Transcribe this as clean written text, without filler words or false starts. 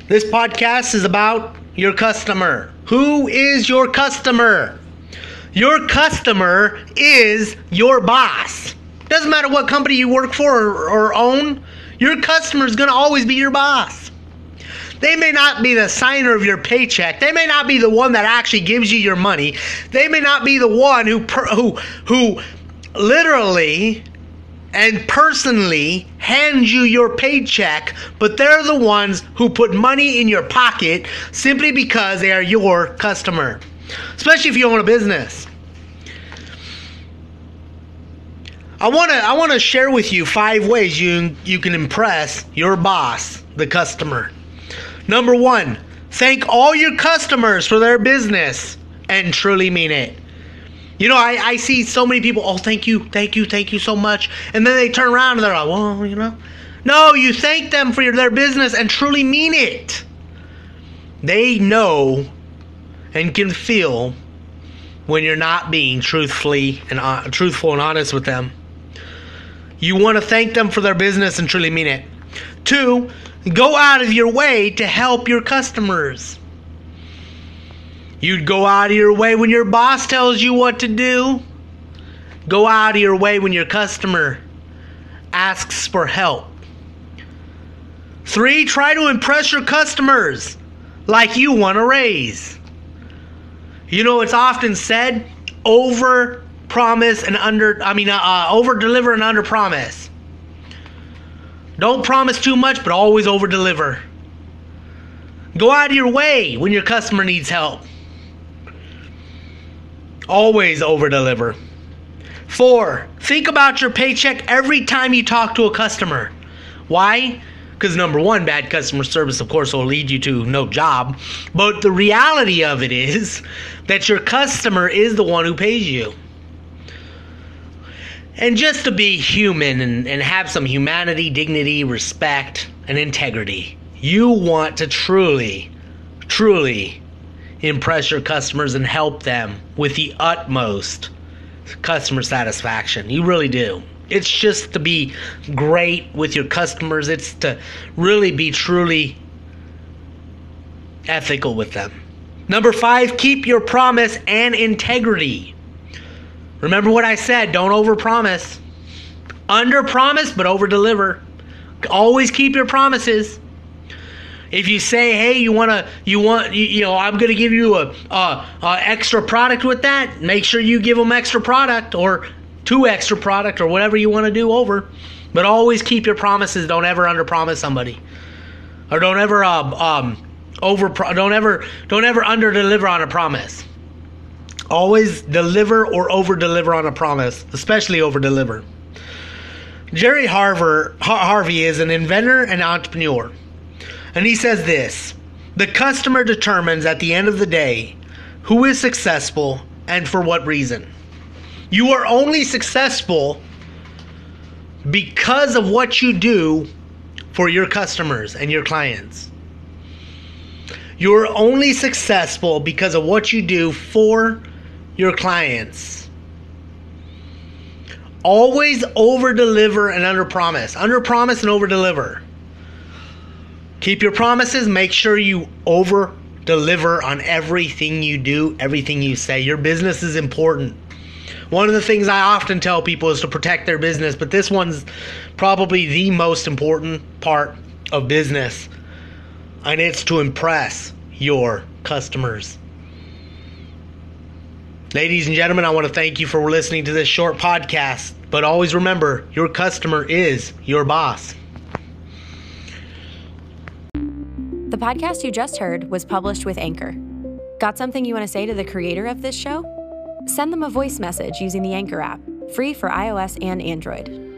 This podcast is about your customer. Who is your customer? Your customer is your boss. Doesn't matter what company you work for or own, your customer is going to always be your boss. They may not be the signer of your paycheck. They may not be the one that actually gives you your money. They may not be the one who literally and personally hands you your paycheck, but they're the ones who put money in your pocket simply because they are your customer, especially if you own a business. I want to share with you 5 ways you can impress your boss, the customer. Number 1, thank all your customers for their business and truly mean it. You know, I see so many people, oh, thank you so much. And then they turn around and they're like, well, you know. No, you thank them for their business and truly mean it. They know and can feel when you're not being truthful and honest with them. You want to thank them for their business and truly mean it. 2, go out of your way to help your customers. You'd go out of your way when your boss tells you what to do. Go out of your way when your customer asks for help. 3, try to impress your customers like you want a raise. You know, it's often said, over deliver and under promise. Don't promise too much, but always over deliver. Go out of your way when your customer needs help. Always over deliver. 4, think about your paycheck every time you talk to a customer. Why? Because number 1, bad customer service, of course, will lead you to no job. But the reality of it is that your customer is the one who pays you. And just to be human and have some humanity, dignity, respect, and integrity, you want to truly impress your customers and help them with the utmost customer satisfaction. You really do. It's just to be great with your customers. It's to really be truly ethical with them. Number 5, keep your promise and integrity. Remember what I said, don't overpromise. Under-promise, but over-deliver. Always keep your promises. If you say, hey, I'm going to give you a extra product with that, make sure you give them extra product or 2 extra product or whatever you want to do over. But always keep your promises. Don't ever under-promise somebody. Or don't ever under-deliver on a promise. Always deliver or over-deliver on a promise, especially over-deliver. Jerry Harvey is an inventor and entrepreneur. And he says this: the customer determines at the end of the day who is successful and for what reason. You are only successful because of what you do for your customers and your clients. You're only successful because of what you do for your clients. Always over-deliver and under-promise. Under-promise and over-deliver. Keep your promises. Make sure you over-deliver on everything you do, everything you say. Your business is important. One of the things I often tell people is to protect their business, but this one's probably the most important part of business, and it's to impress your customers. Ladies and gentlemen, I want to thank you for listening to this short podcast, but always remember, your customer is your boss. The podcast you just heard was published with Anchor. Got something you want to say to the creator of this show? Send them a voice message using the Anchor app, free for iOS and Android.